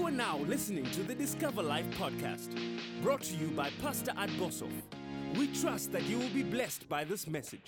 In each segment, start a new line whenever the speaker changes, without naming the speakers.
You are now listening to the Discover Life podcast, brought to you by Pastor Ad Boshoff. We trust that you will be blessed by this message.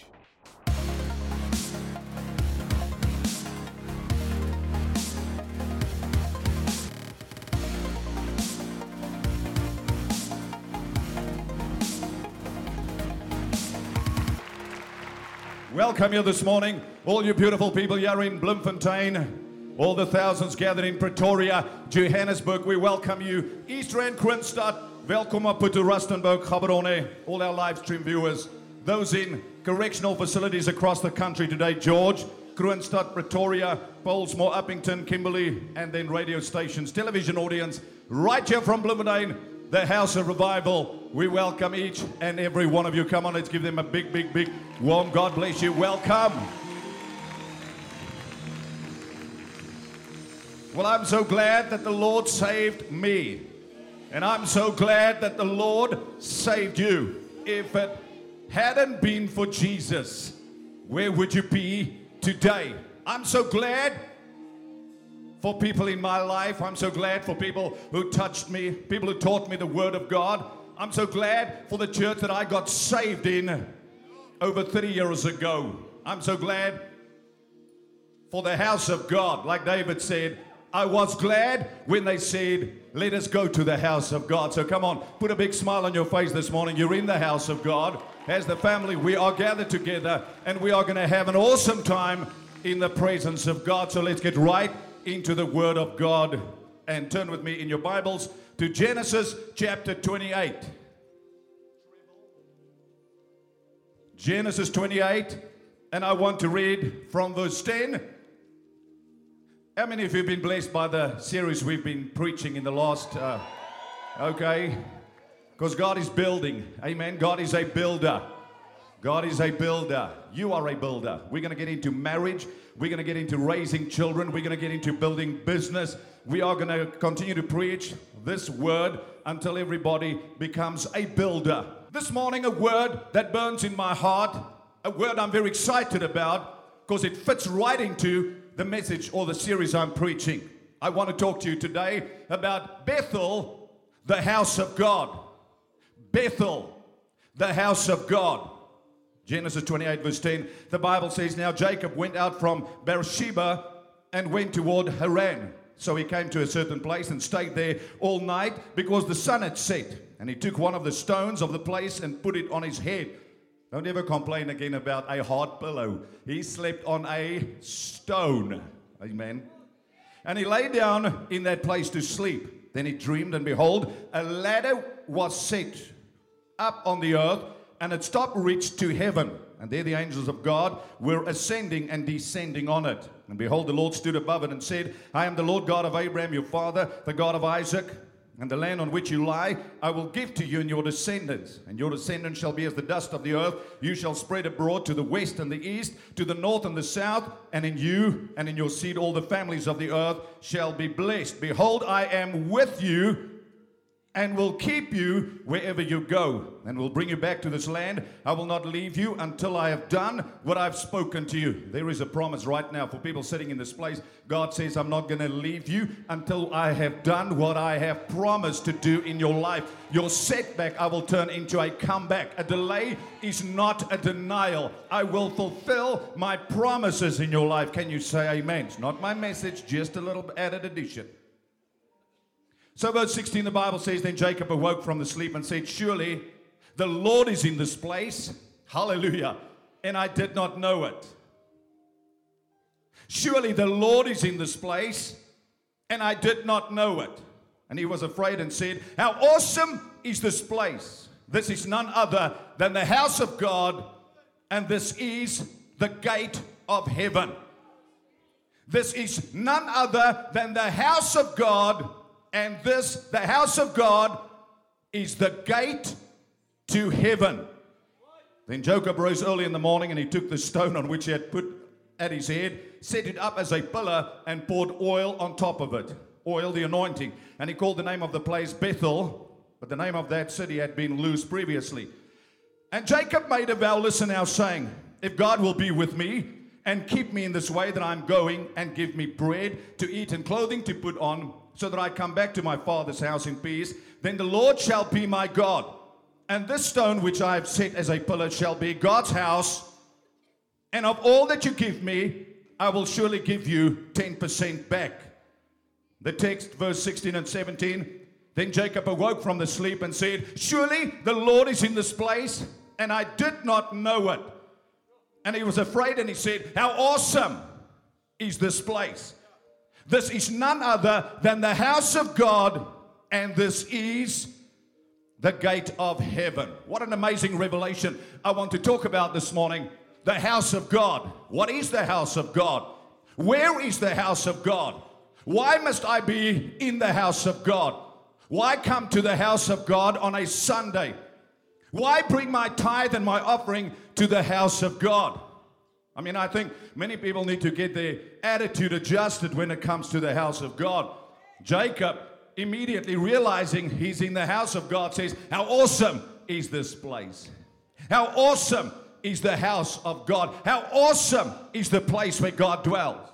Welcome you this morning, all you beautiful people here in Bloemfontein, all the thousands gathered in Pretoria, Johannesburg. We welcome you. East Rand, Kroonstad, welkom op to Rustenburg, Gaborone, all our live stream viewers, those in correctional facilities across the country today, George, Kroonstad, Pretoria, Pollsmoor, Uppington, Kimberley, and then radio stations, television audience, right here from Bloemfontein, the House of Revival. We welcome each and every one of you. Come on, let's give them a big, big, big warm God bless you. Welcome. Well, I'm so glad that the Lord saved me. And I'm so glad that the Lord saved you. If it hadn't been for Jesus, where would you be today? I'm so glad for people in my life. I'm so glad for people who touched me, people who taught me the Word of God. I'm so glad for the church that I got saved in over 30 years ago. I'm so glad for the house of God. Like David said, I was glad when they said, let us go to the house of God. So come on, put a big smile on your face this morning. You're in the house of God. As the family, we are gathered together and we are going to have an awesome time in the presence of God. So let's get right into the Word of God and turn with me in your Bibles to Genesis chapter 28. Genesis 28, and I want to read from verse 10. How many of you have been blessed by the series we've been preaching in the last, okay? Because God is building, amen. God is a builder. God is a builder. You are a builder. We're going to get into marriage. We're going to get into raising children. We're going to get into building business. We are going to continue to preach this word until everybody becomes a builder. This morning, a word that burns in my heart, a word I'm very excited about because it fits right into the message or the series I'm preaching. I want to talk to you today about Bethel, the house of God. Bethel, the house of God. Genesis 28 verse 10, the Bible says, now Jacob went out from Beersheba and went toward Haran. So he came to a certain place and stayed there all night because the sun had set. And he took one of the stones of the place and put it on his head. Don't ever complain again about a hard pillow. He slept on a stone. Amen. And he lay down in that place to sleep. Then he dreamed, and behold, a ladder was set up on the earth, and its top reached to heaven. And there the angels of God were ascending and descending on it. And behold, the Lord stood above it and said, I am the Lord God of Abraham, your father, the God of Isaac. And the land on which you lie, I will give to you and your descendants. And your descendants shall be as the dust of the earth. You shall spread abroad to the west and the east, to the north and the south. And in you and in your seed all the families of the earth shall be blessed. Behold, I am with you and will keep you wherever you go, and will bring you back to this land. I will not leave you until I have done what I've spoken to you. There is a promise right now for people sitting in this place. God says, I'm not going to leave you until I have done what I have promised to do in your life. Your setback I will turn into a comeback. A delay is not a denial. I will fulfill my promises in your life. Can you say amen? It's not my message, just a little added addition. So verse 16, the Bible says, then Jacob awoke from the sleep and said, surely the Lord is in this place. Hallelujah. And I did not know it. Surely the Lord is in this place, and I did not know it. And he was afraid and said, how awesome is this place? This is none other than the house of God, and this is the gate of heaven. This is none other than the house of God, and this, the house of God, is the gate to heaven. Then Jacob rose early in the morning, and he took the stone on which he had put at his head, set it up as a pillar, and poured oil on top of it. Oil, the anointing. And he called the name of the place Bethel, but the name of that city had been Luz previously. And Jacob made a vow, listen now, saying, if God will be with me and keep me in this way that I'm going, and give me bread to eat and clothing to put on, so that I come back to my father's house in peace, then the Lord shall be my God. And this stone which I have set as a pillar shall be God's house. And of all that you give me, I will surely give you 10% back. The text, verse 16 and 17. Then Jacob awoke from the sleep and said, surely the Lord is in this place, and I did not know it. And he was afraid, and he said, how awesome is this place. This is none other than the house of God, and this is the gate of heaven. What an amazing revelation I want to talk about this morning. The house of God. What is the house of God? Where is the house of God? Why must I be in the house of God? Why come to the house of God on a Sunday? Why bring my tithe and my offering to the house of God? I mean, I think many people need to get their attitude adjusted when it comes to the house of God. Jacob, immediately realizing he's in the house of God, says, how awesome is this place? How awesome is the house of God? How awesome is the place where God dwells?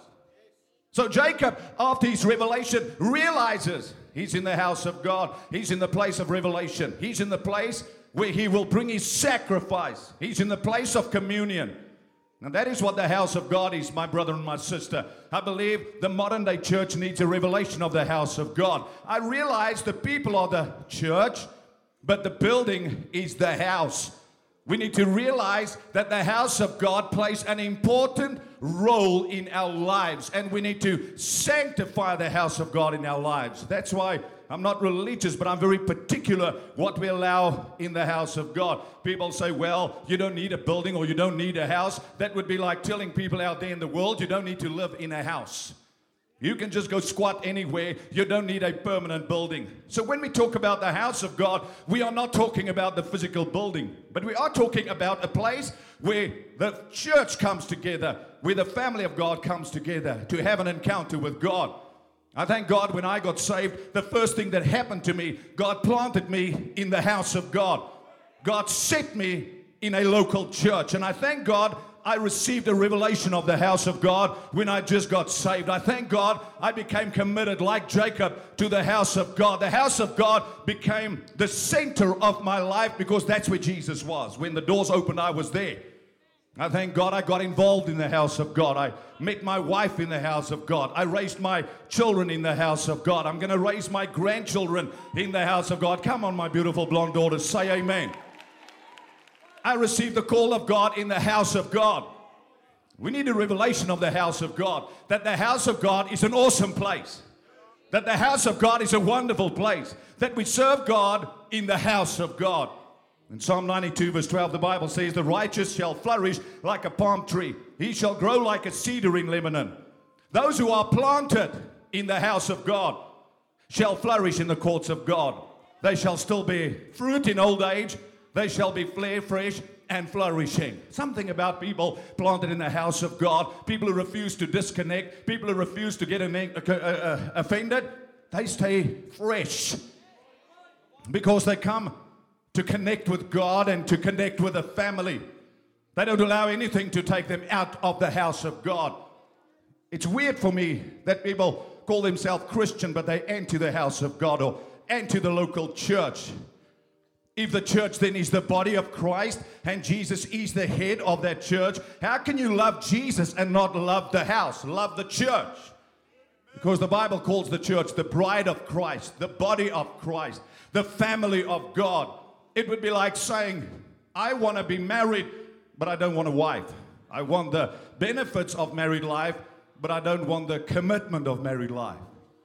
So Jacob, after his revelation, realizes he's in the house of God. He's in the place of revelation. He's in the place where he will bring his sacrifice. He's in the place of communion. And that is what the house of God is, my brother and my sister. I believe the modern day church needs a revelation of the house of God. I realize the people are the church, but the building is the house. We need to realize that the house of God plays an important role in our lives, and we need to sanctify the house of God in our lives. That's why I'm not religious, but I'm very particular what we allow in the house of God. People say, well, you don't need a building or you don't need a house. That would be like telling people out there in the world, you don't need to live in a house. You can just go squat anywhere. You don't need a permanent building. So when we talk about the house of God, we are not talking about the physical building, but we are talking about a place where the church comes together, where the family of God comes together to have an encounter with God. I thank God when I got saved, the first thing that happened to me, God planted me in the house of God. God set me in a local church, and I thank God I received a revelation of the house of God when I just got saved. I thank God I became committed like Jacob to the house of God. The house of God became the center of my life because that's where Jesus was. When the doors opened, I was there. I thank God I got involved in the house of God. I met my wife in the house of God. I raised my children in the house of God. I'm going to raise my grandchildren in the house of God. Come on, my beautiful blonde daughters, say amen. I received the call of God in the house of God. We need a revelation of the house of God, that the house of God is an awesome place, that the house of God is a wonderful place, that we serve God in the house of God. In Psalm 92 verse 12, the Bible says, the righteous shall flourish like a palm tree. He shall grow like a cedar in Lebanon. Those who are planted in the house of God shall flourish in the courts of God. They shall still bear fruit in old age. They shall be fresh and flourishing. Something about people planted in the house of God, people who refuse to disconnect, people who refuse to get offended, they stay fresh because they come to connect with God and to connect with a family. They don't allow anything to take them out of the house of God. It's weird for me that people call themselves Christian, but they enter the house of God or enter the local church. If the church then is the body of Christ and Jesus is the head of that church, how can you love Jesus and not love the house, love the church? Because the Bible calls the church the bride of Christ, the body of Christ, the family of God. It would be like saying, I want to be married, but I don't want a wife. I want the benefits of married life, but I don't want the commitment of married life.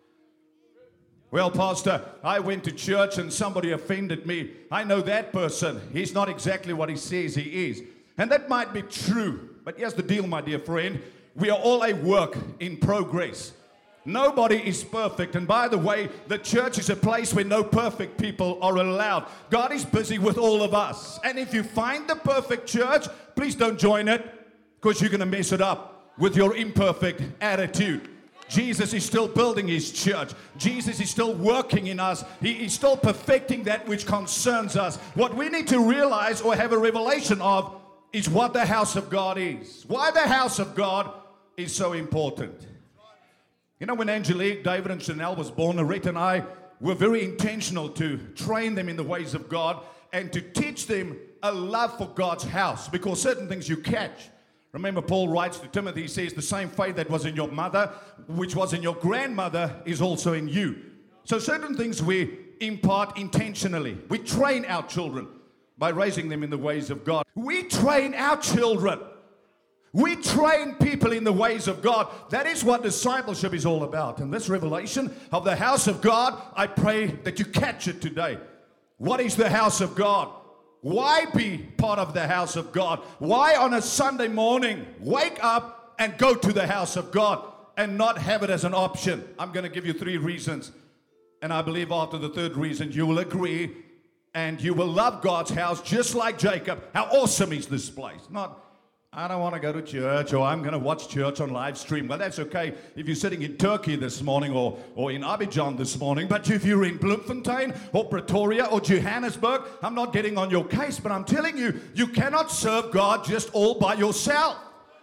Well, Pastor, I went to church and somebody offended me. I know that person. He's not exactly what he says he is. And that might be true. But here's the deal, my dear friend. We are all a work in progress. Nobody is perfect. And by the way, the church is a place where no perfect people are allowed. God is busy with all of us. And if you find the perfect church, please don't join it, because you're going to mess it up with your imperfect attitude. Jesus is still building his church. Jesus is still working in us. He is still perfecting that which concerns us. What we need to realize or have a revelation of is what the house of God is. Why the house of God is so important. You know, when Angelique, David, and Chanel was born, Lorette and I were very intentional to train them in the ways of God and to teach them a love for God's house, because certain things you catch. Remember, Paul writes to Timothy, he says, the same faith that was in your mother, which was in your grandmother, is also in you. So certain things we impart intentionally. We train our children by raising them in the ways of God. We train our children. We train people in the ways of God. That is what discipleship is all about. And this revelation of the house of God, I pray that you catch it today. What is the house of God? Why be part of the house of God? Why on a Sunday morning wake up and go to the house of God and not have it as an option? I'm going to give you 3 reasons. And I believe after the 3rd reason you will agree and you will love God's house just like Jacob. How awesome is this place? Not, I don't want to go to church, or I'm going to watch church on live stream. Well, that's okay if you're sitting in Turkey this morning or in Abidjan this morning. But if you're in Bloemfontein or Pretoria or Johannesburg, I'm not getting on your case, but I'm telling you, you cannot serve God just all by yourself.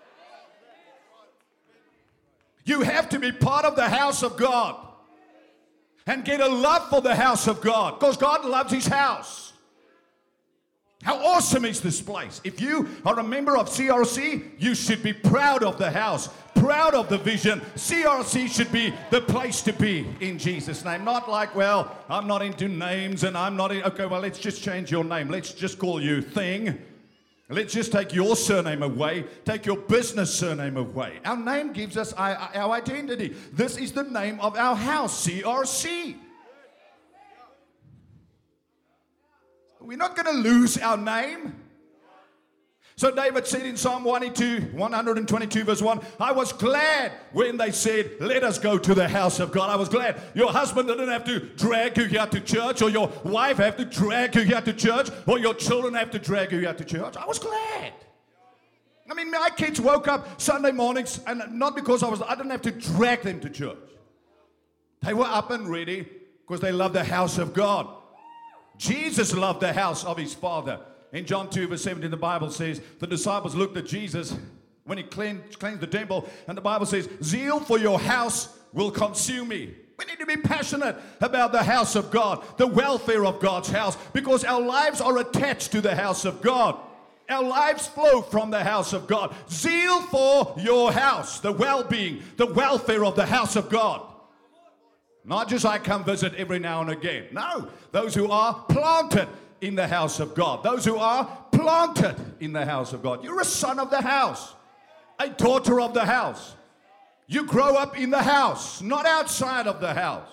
You have to be part of the house of God and get a love for the house of God, because God loves His house. How awesome is this place? If you are a member of CRC, you should be proud of the house, proud of the vision. CRC should be the place to be in Jesus' name. Not like, well, I'm not into names and I'm not in... Okay, well, let's just change your name. Let's just call you Thing. Let's just take your surname away. Take your business surname away. Our name gives us our identity. This is the name of our house, CRC. We're not going to lose our name. So David said in Psalm 122 verse 1, I was glad when they said, let us go to the house of God. I was glad. Your husband didn't have to drag you here to church, or your wife have to drag you here to church, or your children have to drag you here to church. I was glad. I mean, my kids woke up Sunday mornings, and not because I didn't have to drag them to church. They were up and ready because they love the house of God. Jesus loved the house of His Father. In John 2 verse 17, the Bible says, the disciples looked at Jesus when He cleansed the temple, and the Bible says, zeal for your house will consume me. We need to be passionate about the house of God, the welfare of God's house, because our lives are attached to the house of God. Our lives flow from the house of God. Zeal for your house, the well-being, the welfare of the house of God. Not just I come visit every now and again. No, those who are planted in the house of God. Those who are planted in the house of God. You're a son of the house, a daughter of the house. You grow up in the house, not outside of the house.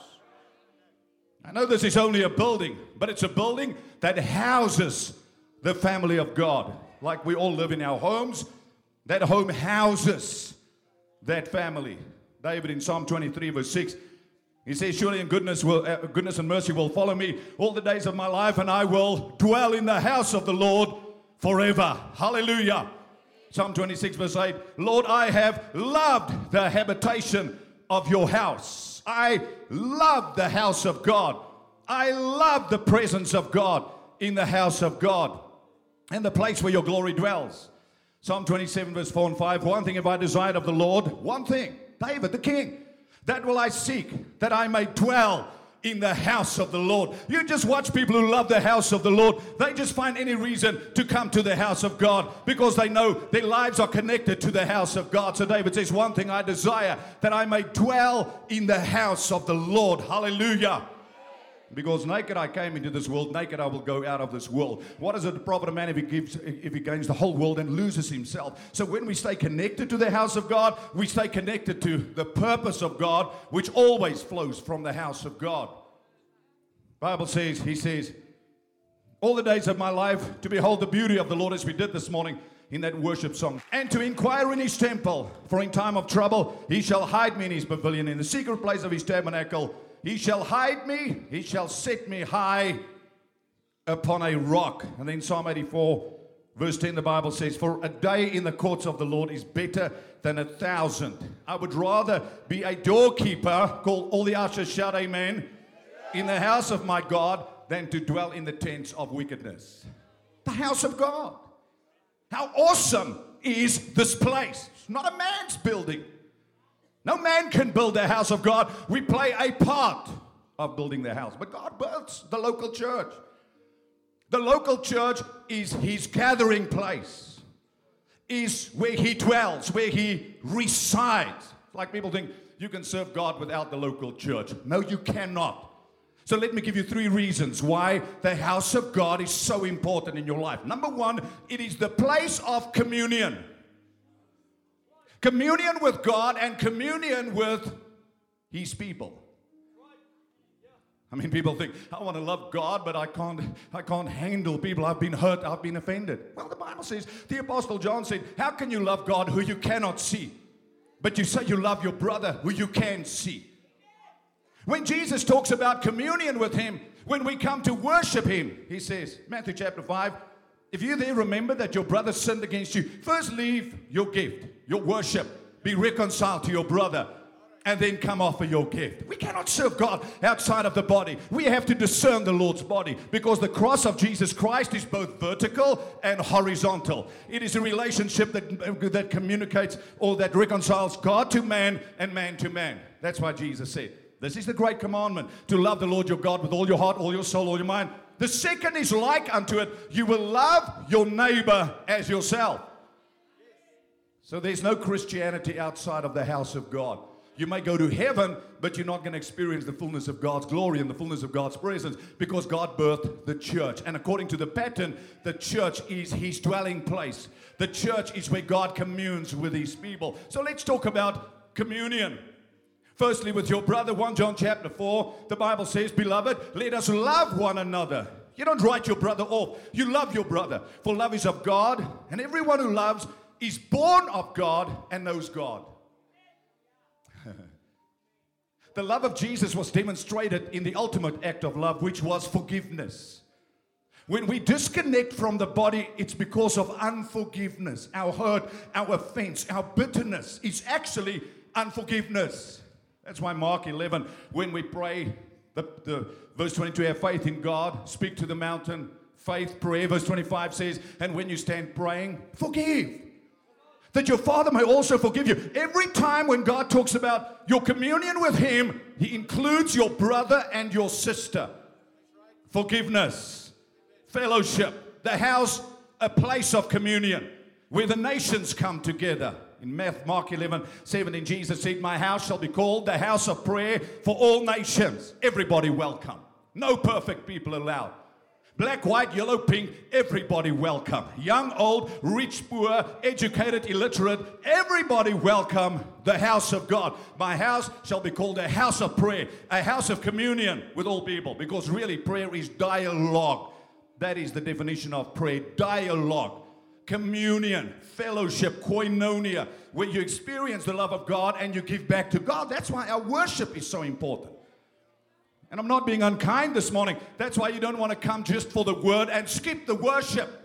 I know this is only a building, but it's a building that houses the family of God. Like we all live in our homes, that home houses that family. David in Psalm 23 verse 6, he says, surely in goodness and mercy will follow me all the days of my life, and I will dwell in the house of the Lord forever. Hallelujah. Psalm 26 verse 8, Lord, I have loved the habitation of your house. I love the house of God. I love the presence of God in the house of God and the place where your glory dwells. Psalm 27 verse 4 and 5, one thing have I desired of the Lord, one thing, David the king, that will I seek, that I may dwell in the house of the Lord. You just watch people who love the house of the Lord. They just find any reason to come to the house of God because they know their lives are connected to the house of God. So David says, one thing I desire, that I may dwell in the house of the Lord. Hallelujah. Because naked I came into this world, naked I will go out of this world. What is it to profit a man if he gains the whole world and loses himself? So when we stay connected to the house of God, we stay connected to the purpose of God, which always flows from the house of God. Bible says, he says, all the days of my life to behold the beauty of the Lord, as we did this morning in that worship song, and to inquire in His temple, for in time of trouble He shall hide me in His pavilion, in the secret place of His tabernacle. He shall hide me, He shall set me high upon a rock. And then Psalm 84 verse 10, the Bible says, for a day in the courts of the Lord is better than 1,000. I would rather be a doorkeeper, call all the ushers, shout amen, in the house of my God than to dwell in the tents of wickedness. The house of God. How awesome is this place? It's not a man's building. No man can build the house of God. We play a part of building the house. But God builds the local church. The local church is his gathering place, is where he dwells, where he resides. Like people think you can serve God without the local church. No, you cannot. So let me give you 3 reasons why the house of God is so important in your life. Number 1, it is the place of communion. Communion with God and communion with his people. I mean, people think, I want to love God, but I can't handle people. I've been hurt, I've been offended. Well, the Bible says, the Apostle John said, how can you love God who you cannot see? But you say you love your brother who you can see. When Jesus talks about communion with him, when we come to worship him, he says, Matthew chapter 5, if you there remember that your brother sinned against you, first leave your gift, your worship, be reconciled to your brother, and then come offer your gift. We cannot serve God outside of the body. We have to discern the Lord's body, because the cross of Jesus Christ is both vertical and horizontal. It is a relationship that communicates or that reconciles God to man and man to man. That's why Jesus said, this is the great commandment, to love the Lord your God with all your heart, all your soul, all your mind. The second is like unto it, you will love your neighbor as yourself. So there's no Christianity outside of the house of God. You may go to heaven, but you're not going to experience the fullness of God's glory and the fullness of God's presence, because God birthed the church. And according to the pattern, the church is his dwelling place. The church is where God communes with his people. So let's talk about communion. Firstly, with your brother, 1 John chapter 4, the Bible says, beloved, let us love one another. You don't write your brother off. You love your brother. For love is of God, and everyone who loves is born of God and knows God. The love of Jesus was demonstrated in the ultimate act of love, which was forgiveness. When we disconnect from the body, it's because of unforgiveness. Our hurt, our offense, our bitterness is actually unforgiveness. That's why Mark 11, when we pray, the verse 22, have faith in God, speak to the mountain, faith, prayer. Verse 25 says, and when you stand praying, forgive, that your Father may also forgive you. Every time when God talks about your communion with him, he includes your brother and your sister. Forgiveness, fellowship, the house, a place of communion, where the nations come together. In Mark 11:17, Jesus said, my house shall be called the house of prayer for all nations. Everybody welcome. No perfect people allowed. Black, white, yellow, pink, everybody welcome. Young, old, rich, poor, educated, illiterate, everybody welcome the house of God. My house shall be called a house of prayer, a house of communion with all people. Because really prayer is dialogue. That is the definition of prayer, dialogue. Communion, fellowship, koinonia, where you experience the love of God and you give back to God. That's why our worship is so important. And I'm not being unkind this morning. That's why you don't want to come just for the word and skip the worship.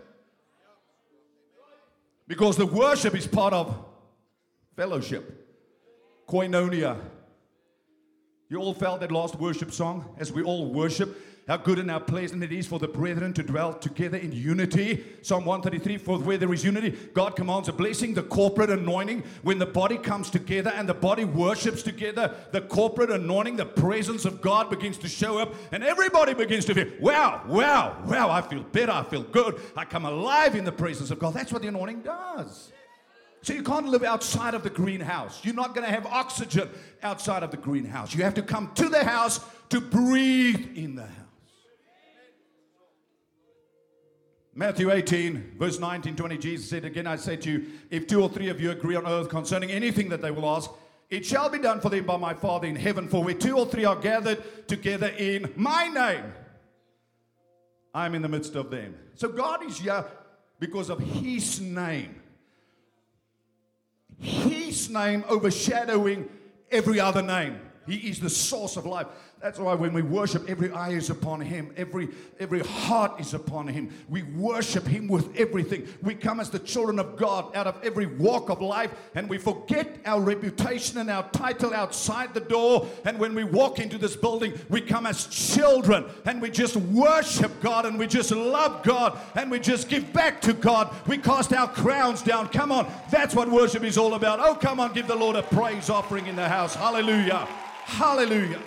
Because the worship is part of fellowship, koinonia. You all felt that last worship song as we all worship? How good and how pleasant it is for the brethren to dwell together in unity. Psalm 133, for where there is unity, God commands a blessing, the corporate anointing. When the body comes together and the body worships together, the corporate anointing, the presence of God begins to show up, and everybody begins to feel, wow, wow, wow, I feel better, I feel good, I come alive in the presence of God. That's what the anointing does. So you can't live outside of the greenhouse. You're not going to have oxygen outside of the greenhouse. You have to come to the house to breathe in the house. Matthew 18, verse 19, 20, Jesus said, again I say to you, if 2 or 3 of you agree on earth concerning anything that they will ask, it shall be done for them by my Father in heaven. For where 2 or 3 are gathered together in my name, I am in the midst of them. So God is here because of his name. His name overshadowing every other name. He is the source of life. That's why when we worship, every eye is upon Him. Every heart is upon Him. We worship Him with everything. We come as the children of God out of every walk of life, and we forget our reputation and our title outside the door. And when we walk into this building, we come as children, and we just worship God, and we just love God, and we just give back to God. We cast our crowns down. Come on, that's what worship is all about. Oh, come on, give the Lord a praise offering in the house. Hallelujah. Hallelujah.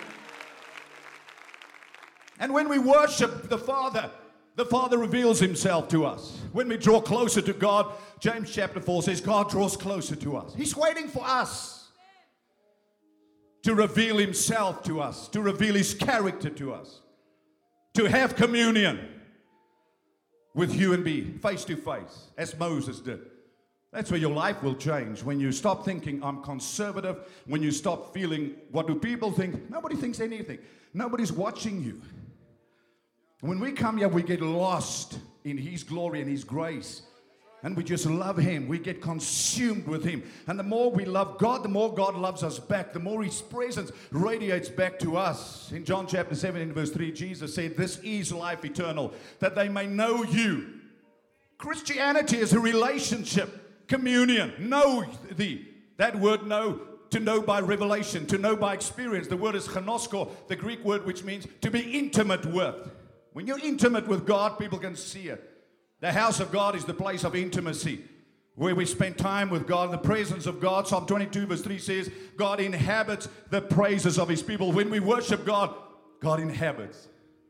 And when we worship the Father reveals Himself to us. When we draw closer to God, James chapter 4 says God draws closer to us. He's waiting for us to reveal Himself to us, to reveal His character to us, to have communion with you and me, face to face, as Moses did. That's where your life will change. When you stop thinking, I'm conservative, when you stop feeling, what do people think? Nobody thinks anything. Nobody's watching you. When we come here, we get lost in His glory and His grace. And we just love Him. We get consumed with Him. And the more we love God, the more God loves us back. The more His presence radiates back to us. In John chapter 7, in verse 3, Jesus said, this is life eternal, that they may know you. Christianity is a relationship, communion. Know thee. That word know, to know by revelation, to know by experience. The word is gnosko, the Greek word which means to be intimate with. When you're intimate with God, people can see it. The house of God is the place of intimacy, where we spend time with God, in the presence of God. Psalm 22 verse 3 says, God inhabits the praises of His people. When we worship God, God inhabits.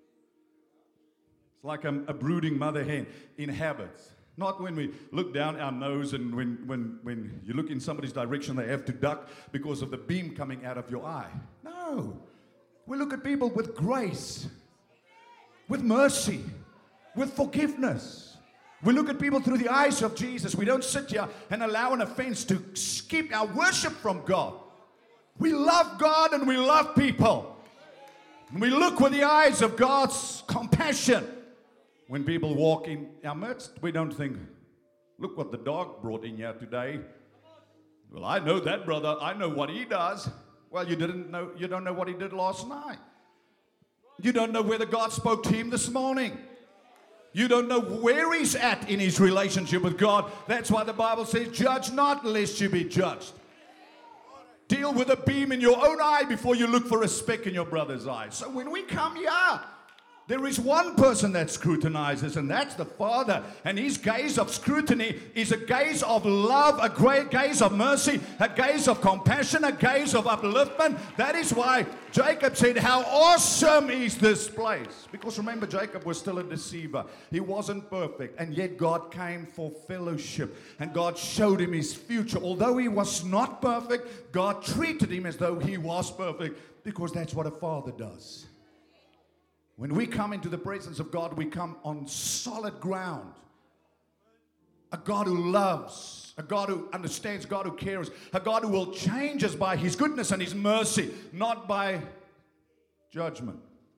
It's like a brooding mother hen inhabits. Not when we look down our nose and when you look in somebody's direction, they have to duck because of the beam coming out of your eye. No. We look at people with grace, with mercy, with forgiveness. We look at people through the eyes of Jesus. We don't sit here and allow an offense to keep our worship from God. We love God and we love people. And we look with the eyes of God's compassion. When people walk in our midst, we don't think, look what the dog brought in here today. Well, I know that brother. I know what he does. Well, you don't know what he did last night. You don't know whether God spoke to him this morning. You don't know where he's at in his relationship with God. That's why the Bible says, judge not lest you be judged. Deal with a beam in your own eye before you look for a speck in your brother's eye. So when we come here, there is one person that scrutinizes, and that's the Father. And His gaze of scrutiny is a gaze of love, a great gaze of mercy, a gaze of compassion, a gaze of upliftment. That is why Jacob said, how awesome is this place? Because remember, Jacob was still a deceiver. He wasn't perfect. And yet God came for fellowship. And God showed him his future. Although he was not perfect, God treated him as though he was perfect. Because that's what a father does. When we come into the presence of God, we come on solid ground. A God who loves, a God who understands, God who cares, a God who will change us by His goodness and His mercy, not by judgment.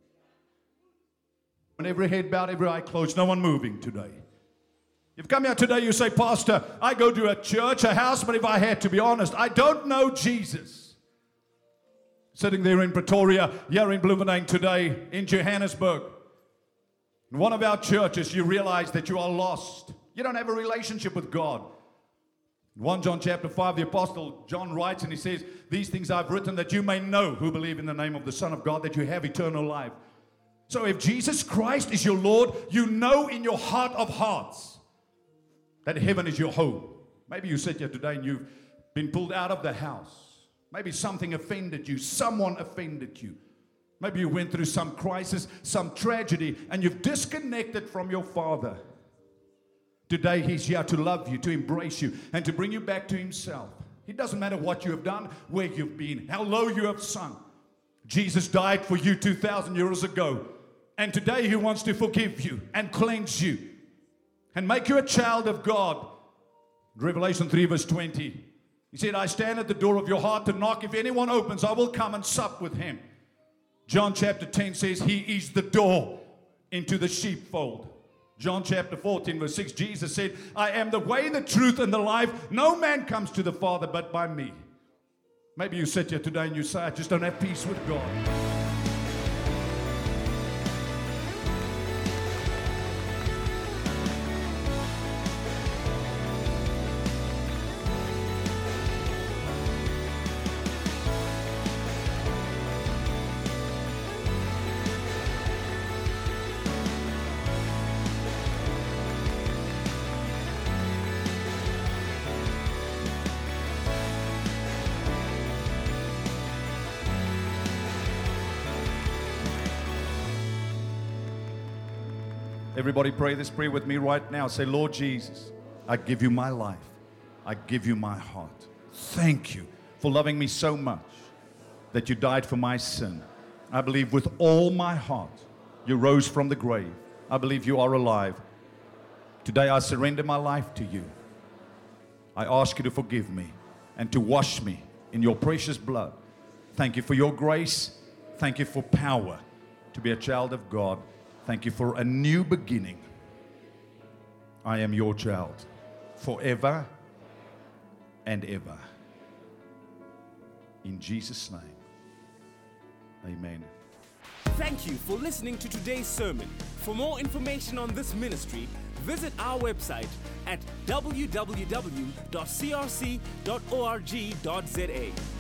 And every head bowed, every eye closed, no one moving today. You've come here today, you say, Pastor, I go to a church, a house, but if I had to be honest, I don't know Jesus. Sitting there in Pretoria, here in Bloemfontein today, in Johannesburg. In one of our churches, you realize that you are lost. You don't have a relationship with God. In 1 John chapter 5, the Apostle John writes and he says, these things I've written that you may know who believe in the name of the Son of God, that you have eternal life. So if Jesus Christ is your Lord, you know in your heart of hearts that heaven is your home. Maybe you sit here today and you've been pulled out of the house. Maybe something offended you. Someone offended you. Maybe you went through some crisis, some tragedy, and you've disconnected from your Father. Today, He's here to love you, to embrace you, and to bring you back to Himself. It doesn't matter what you have done, where you've been, how low you have sunk. Jesus died for you 2,000 years ago. And today, He wants to forgive you and cleanse you and make you a child of God. Revelation 3 verse 20. He said, I stand at the door of your heart to knock. If anyone opens, I will come and sup with him. John chapter 10 says, He is the door into the sheepfold. John chapter 14 verse 6, Jesus said, I am the way, the truth, and the life. No man comes to the Father but by me. Maybe you sit here today and you say, I just don't have peace with God. Everybody pray this prayer with me right now. Say, Lord Jesus, I give you my life. I give you my heart. Thank you for loving me so much that you died for my sin. I believe with all my heart you rose from the grave. I believe you are alive. Today I surrender my life to you. I ask you to forgive me and to wash me in your precious blood. Thank you for your grace. Thank you for power to be a child of God. Thank you for a new beginning. I am your child forever and ever. In Jesus' name, amen.
Thank you for listening to today's sermon. For more information on this ministry, visit our website at www.crc.org.za.